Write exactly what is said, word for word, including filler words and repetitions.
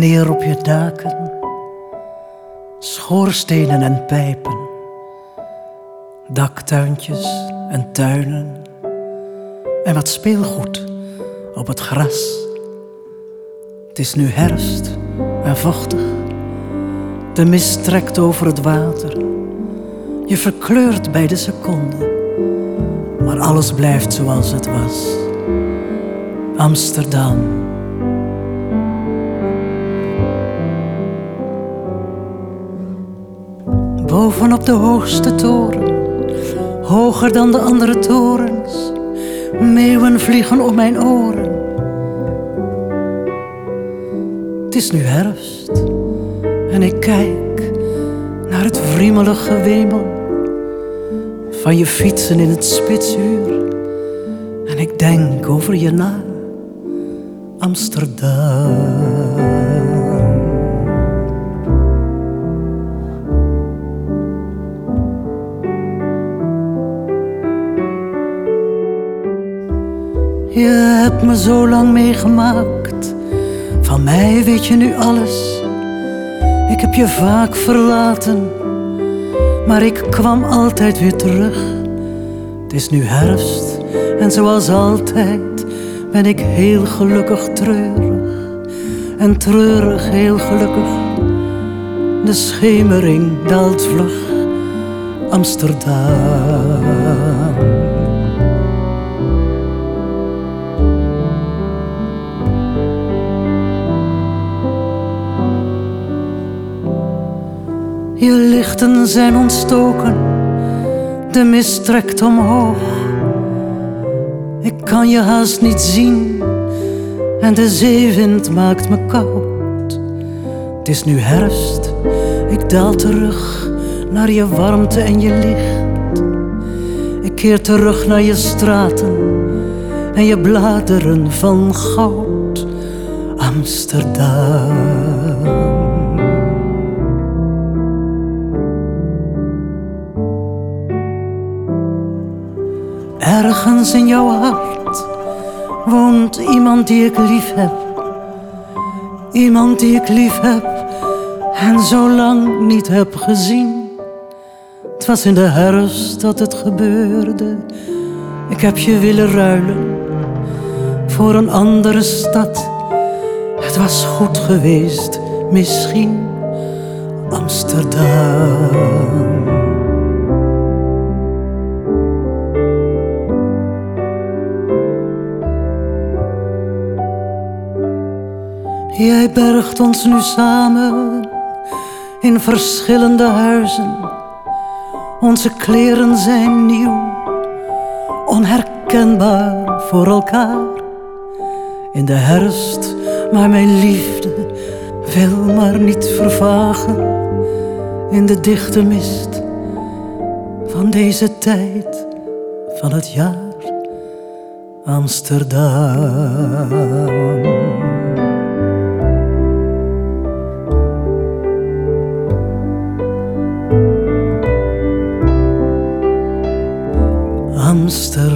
neer op je daken, schoorstenen en pijpen, daktuintjes en tuinen en wat speelgoed op het gras. Het is nu herfst en vochtig, de mist trekt over het water. Je verkleurt bij de seconde, maar alles blijft zoals het was. Amsterdam. Bovenop de hoogste toren, hoger dan de andere torens, meeuwen vliegen om mijn oren. Het is nu herfst en ik kijk naar het wriemelig gewemel van je fietsen in het spitsuur. En ik denk over je na, Amsterdam. Je hebt me zo lang meegemaakt, van mij weet je nu alles. Ik heb je vaak verlaten, maar ik kwam altijd weer terug. Het is nu herfst en zoals altijd ben ik heel gelukkig treurig. En treurig heel gelukkig, de schemering daalt vlug, Amsterdam. Je lichten zijn ontstoken, de mist trekt omhoog. Ik kan je haast niet zien en de zeewind maakt me koud. Het is nu herfst, ik daal terug naar je warmte en je licht. Ik keer terug naar je straten en je bladeren van goud, Amsterdam. Ergens in jouw hart woont iemand die ik lief heb. Iemand die ik lief heb en zo lang niet heb gezien. Het was in de herfst dat het gebeurde. Ik heb je willen ruilen voor een andere stad. Het was goed geweest, misschien, Amsterdam. Jij bergt ons nu samen in verschillende huizen. Onze kleren zijn nieuw, onherkenbaar voor elkaar. In de herfst, maar mijn liefde wil maar niet vervagen. In de dichte mist van deze tijd van het jaar, Amsterdam. Amsterdam.